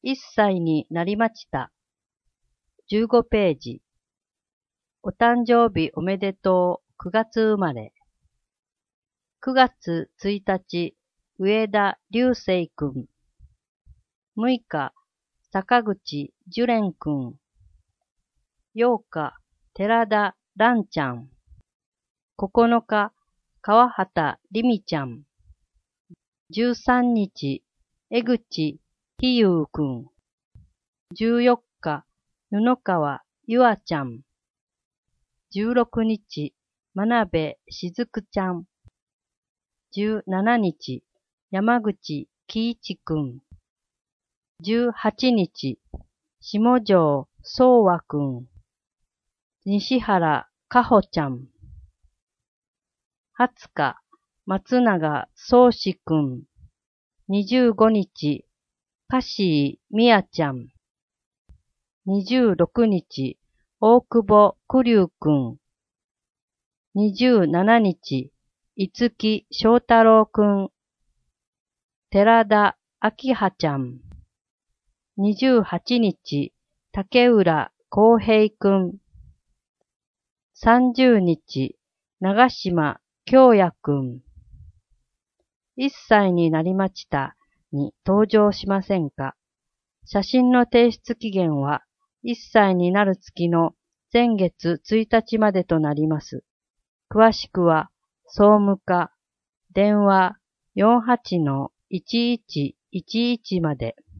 1歳になりました。15ページ。お誕生日おめでとう。9月生まれ。9月1日、上田流星くん。6日、坂口樹蓮くん。8日、寺田蘭ちゃん。9日、川畑りみちゃん。13日、江口ひゆうくん。14日、布川ゆあちゃん。16日、真鍋しずくちゃん。17日、山口喜一くん。18日、下條宗和くん。西原かほちゃん。20日、松永宗志くん。25日、かしいみやちゃん。26日、大久保くりゅうくん。27日、五木翔太郎くん。寺田明葉ちゃん。28日、竹浦康平くん。30日、長島京也くん。1歳になりましたに登場しませんか？写真の提出期限は1歳になる月の前月1日までとなります。詳しくは総務課電話48-1111まで。